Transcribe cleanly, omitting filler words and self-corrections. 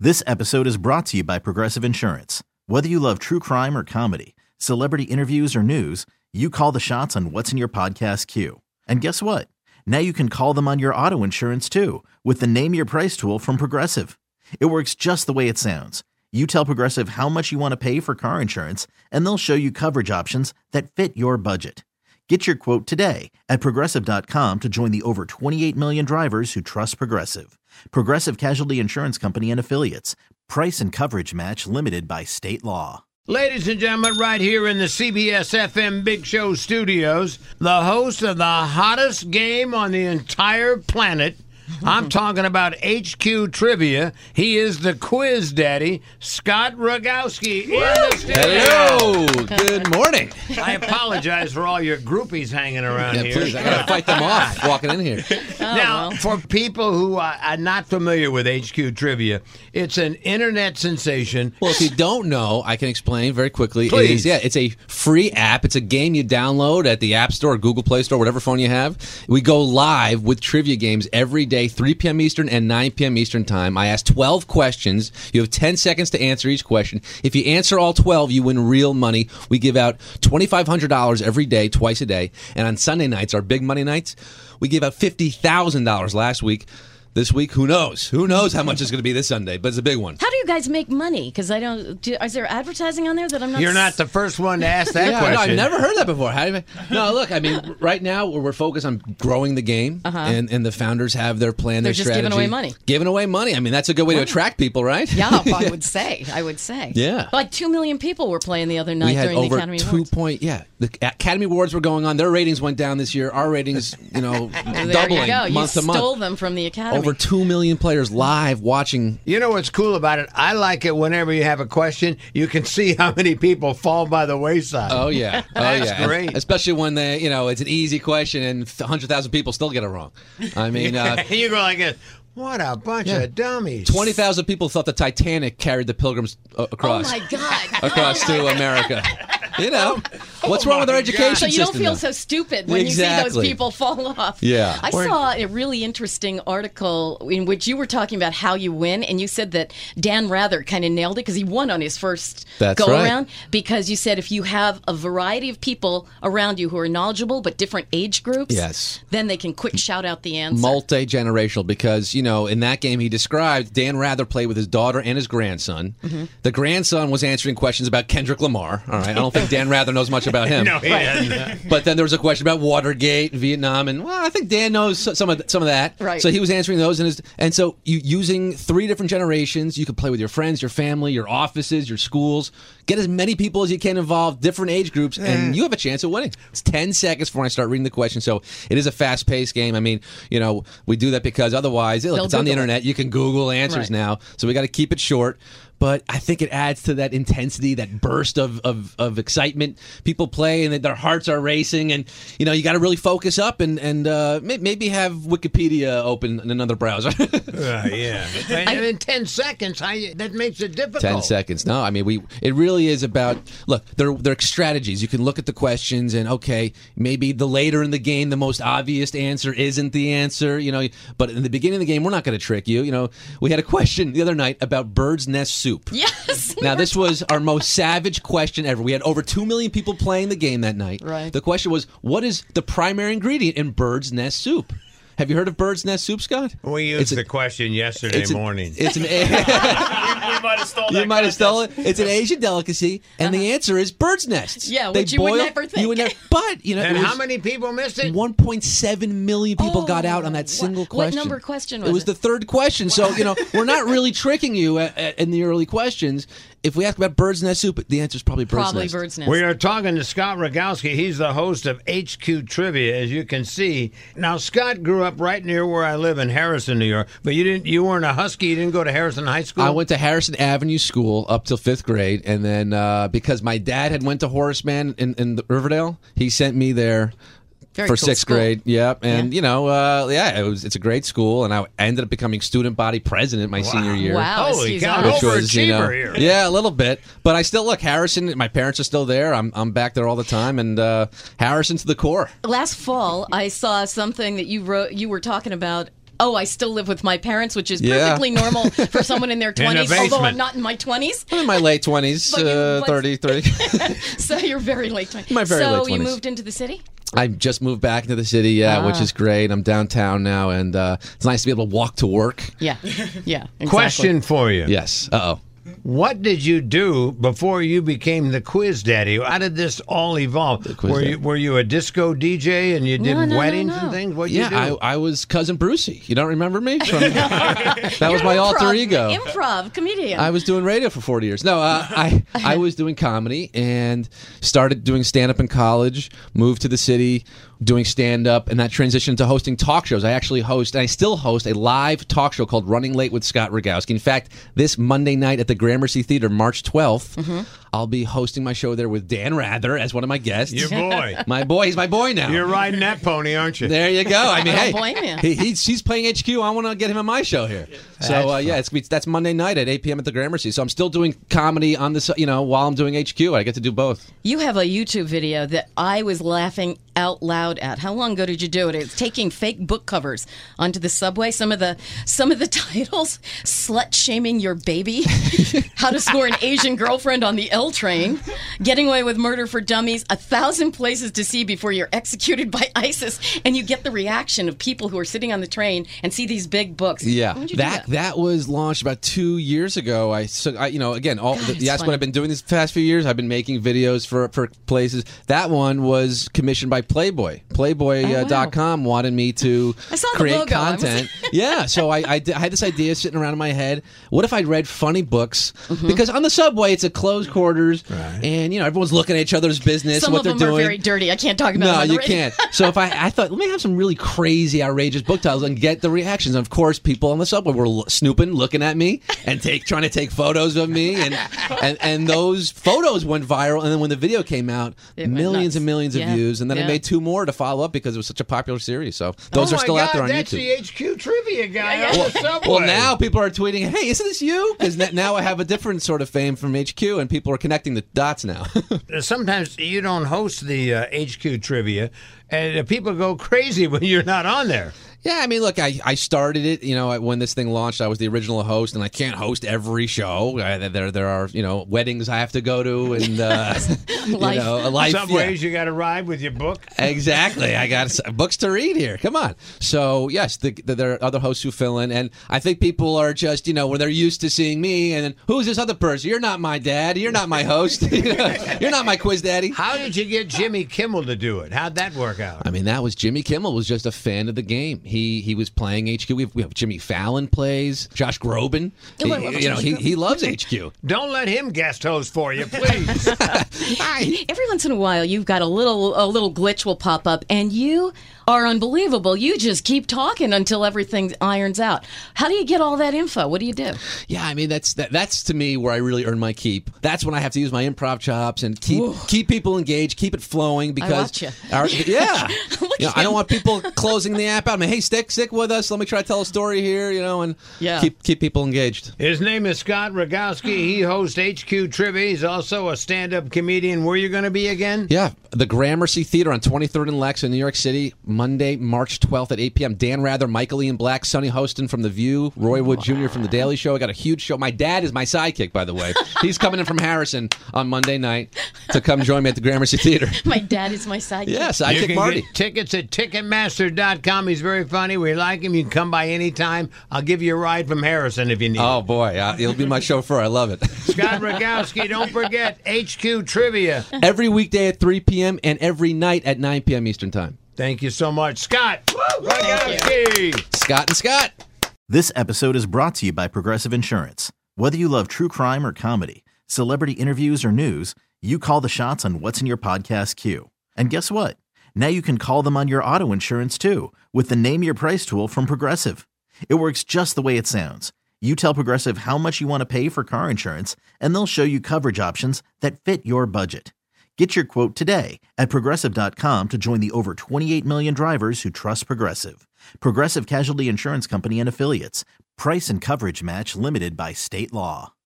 This episode is brought to you by Progressive Insurance. Whether you love true crime or comedy, celebrity interviews or news, you call the shots on what's in your podcast queue. And guess what? Now you can call them on your auto insurance too with the Name Your Price tool from Progressive. It works just the way it sounds. You tell Progressive how much you want to pay for car insurance, and they'll show you coverage options that fit your budget. Get your quote today at Progressive.com to join the over 28 million drivers who trust Progressive. Progressive Casualty Insurance Company and Affiliates. Price and coverage match limited by state law. Ladies and gentlemen, right here in the CBS FM Big Show studios, the host of the hottest game on the entire planet. I'm talking about HQ Trivia. He is the quiz daddy, Scott Rogowski. In the studio. Hello. Good morning. I apologize for all your groupies hanging around here. Please, I gotta fight them off walking in here. Now, for people who are not familiar with HQ Trivia, it's an internet sensation. Well, if you don't know, I can explain very quickly. Please. It's a free app. It's a game you download at the App Store, Google Play Store, whatever phone you have. We go live with trivia games every day, 3 p.m. Eastern and 9 p.m. Eastern time. I ask 12 questions. You have 10 seconds to answer each question. If you answer all 12, you win real money. We give out $2,500 every day, twice a day. And on Sunday nights, our big money nights, we give out $50,000 last week. This week, who knows? Who knows how much it's going to be this Sunday, but it's a big one. How do you guys make money? Because is there advertising on there that I'm not... You're not the first one to ask that question. No, I've never heard that before. No, look, I mean, right now we're focused on growing the game, and the founders have their plan, their strategy. They're just giving away money. Giving away money. I mean, that's a good way to attract people, right? Yeah, I would say. Yeah. Like 2 million people were playing the other night during the Academy Awards. The Academy Awards were going on. Their ratings went down this year. Our ratings, doubling there you go. month to month. You stole them from the Academy. Over 2 million players live watching. You know what's cool about it? I like it whenever you have a question, you can see how many people fall by the wayside. Oh, yeah. That's great. And especially when it's an easy question and 100,000 people still get it wrong. I mean, you go like this. What a bunch of dummies. 20,000 people thought the Titanic carried the Pilgrims across. Oh, my God. Across to America. What's wrong with our education system? So you don't feel so stupid when you see those people fall off. Yeah. I saw a really interesting article in which you were talking about how you win, and you said that Dan Rather kind of nailed it because he won on his first go-around. Because you said if you have a variety of people around you who are knowledgeable but different age groups, then they can quick shout out the answer. Multi-generational, because, in that game he described, Dan Rather played with his daughter and his grandson. Mm-hmm. The grandson was answering questions about Kendrick Lamar. All right, I don't think Dan Rather knows much about him. No, he doesn't. But then there was a question about Watergate and Vietnam, and I think Dan knows some of that. Right. So he was answering those, and so using 3 different generations, you could play with your friends, your family, your offices, your schools. Get as many people as you can involved, different age groups, and you have a chance of winning. It's 10 seconds before I start reading the question, so it is a fast-paced game. I mean, we do that because otherwise, it's on the internet. You can Google answers now, so we got to keep it short. But I think it adds to that intensity, that burst of excitement. People play and their hearts are racing, and you got to really focus up and maybe have Wikipedia open in another browser. And in 10 seconds, that makes it difficult. 10 seconds. No, I mean it really is about they're strategies. You can look at the questions and maybe the later in the game the most obvious answer isn't the answer. But in the beginning of the game we're not going to trick you. We had a question the other night about bird's nest soup. Yes. Now, this was our most savage question ever. We had over 2 million people playing the game that night. Right. The question was, what is the primary ingredient in bird's nest soup? Have you heard of bird's nest soup, Scott? We used the question yesterday morning. It's an we might have stolen You might have stolen it. It's an Asian delicacy, and the answer is bird's nests. Yeah, which you would never think. But, and how many people missed it? 1.7 million people got out on that single question. What number question was it? It was the third question. So, we're not really tricking you in the early questions. If we ask about bird's nest soup, the answer is probably bird's nest. Bird's nest. We are talking to Scott Rogowski. He's the host of HQ Trivia, as you can see. Now, Scott grew up right near where I live in Harrison, New York. But you weren't a Husky. You didn't go to Harrison High School? I went to Harrison Avenue School up till 5th grade. And then because my dad had went to Horace Mann in Riverdale, he sent me there. Very for cool 6th school. grade, yep, and it's a great school, and I ended up becoming student body president my senior year. Wow, holy cow, which was, overachiever here. Yeah, a little bit, but I still look Harrison. My parents are still there. I'm back there all the time, and Harrison to the core. Last fall, I saw something that you wrote. You were talking about Oh, I still live with my parents, which is perfectly normal for someone in their 20s, although I'm not in my 20s. I'm in my late 20s, 33. So you're very late 20s. My very late 20s. So you moved into the city? I just moved back into the city, which is great. I'm downtown now, and it's nice to be able to walk to work. Yeah, exactly. Question for you. Yes. Uh-oh. What did you do before you became the Quiz Daddy? How did this all evolve? Were you a disco DJ and you did weddings and things? What did you do? I was Cousin Brucey. You don't remember me? That was my alter ego. Improv comedian. I was doing radio for 40 years. No, I was doing comedy and started doing stand-up in college, moved to the city, doing stand-up, and that transitioned to hosting talk shows. I actually host, and I still host, a live talk show called Running Late with Scott Rogowski. In fact, this Monday night at the Gramercy Theater, March 12th, I'll be hosting my show there with Dan Rather as one of my guests. Your boy. My boy. He's my boy now. You're riding that pony, aren't you? There you go. I mean, don't blame you. He's playing HQ. I want to get him on my show here. So, that's Monday night at 8 p.m. at the Gramercy. So I'm still doing comedy on this, while I'm doing HQ. I get to do both. You have a YouTube video that I was laughing out loud at. How long ago did you do it? It's taking fake book covers onto the subway. Some of the titles: "Slut Shaming Your Baby," "How to Score an Asian Girlfriend on the L Train," "Getting Away with Murder for Dummies," "1,000 Places to See Before You're Executed by ISIS," and you get the reaction of people who are sitting on the train and see these big books. Yeah, When did you do that was launched about 2 years ago. That's what I've been doing these past few years. I've been making videos for places. That one was commissioned by Playboy. Playboy.com wanted me to create content. Yeah, so I had this idea sitting around in my head. What if I read funny books? Because on the subway, it's a closed quarters, and everyone's looking at each other's business, what they're doing. Some of them are very dirty. I can't talk about them. No, you can't. So I thought, let me have some really crazy, outrageous book titles and get the reactions. And of course, people on the subway were snooping, looking at me, and trying to take photos of me, and those photos went viral. And then when the video came out, millions and millions of views. And then I made 2 more to follow up because it was such a popular series. So those are still out there on that's YouTube. That's the HQ trivia guy on the subway. Well, now people are tweeting, "Hey, isn't this you?" Because now I have a different sort of fame from HQ, and people are connecting the dots now. Sometimes you don't host the HQ trivia, and people go crazy when you're not on there. Yeah, I mean, look, I started it, when this thing launched. I was the original host, and I can't host every show. There are, weddings I have to go to, and, a life. Some ways you got to ride with your book. Exactly. I got books to read here. Come on. So, yes, there are other hosts who fill in, and I think people are just, when they're used to seeing me, and then, who's this other person? You're not my dad. You're not my host. You're not my quiz daddy. How did you get Jimmy Kimmel to do it? How'd that work out? I mean, Jimmy Kimmel was just a fan of the game. He was playing HQ. We have Jimmy Fallon plays. Josh Groban. He loves HQ. Don't let him guest host for you, please. Every once in a while, you've got a little glitch will pop up, and you are unbelievable. You just keep talking until everything irons out. How do you get all that info? What do you do? Yeah, I mean that's to me where I really earn my keep. That's when I have to use my improv chops and keep people engaged, keep it flowing. Because I don't want people closing the app out. I mean, hey, stick with us. Let me try to tell a story here, and keep people engaged. His name is Scott Rogowski. He hosts HQ Trivia. He's also a stand-up comedian. Where are you going to be again? Yeah, the Gramercy Theater on 23rd and Lex in New York City, Monday, March 12th at 8 p.m. Dan Rather, Michael Ian Black, Sonny Hostin from The View, Roy Wood Jr. from The Daily Show. I got a huge show. My dad is my sidekick, by the way. He's coming in from Harrison on Monday night to come join me at the Gramercy Theater. My dad is my sidekick. Yeah, sidekick you can Marty. Get tickets at Ticketmaster.com. He's very funny. We like him. You can come by anytime. I'll give you a ride from Harrison if you need it. Oh, boy. He'll be my chauffeur. I love it. Scott Rogowski, don't forget HQ Trivia. Every weekday at 3 p.m. and every night at 9 p.m. Eastern Time. Thank you so much, Scott Rogowski. Scott and Scott. This episode is brought to you by Progressive Insurance. Whether you love true crime or comedy, celebrity interviews or news, you call the shots on what's in your podcast queue. And guess what? Now you can call them on your auto insurance too with the Name Your Price tool from Progressive. It works just the way it sounds. You tell Progressive how much you want to pay for car insurance, and they'll show you coverage options that fit your budget. Get your quote today at Progressive.com to join the over 28 million drivers who trust Progressive. Progressive Casualty Insurance Company and Affiliates. Price and coverage match limited by state law.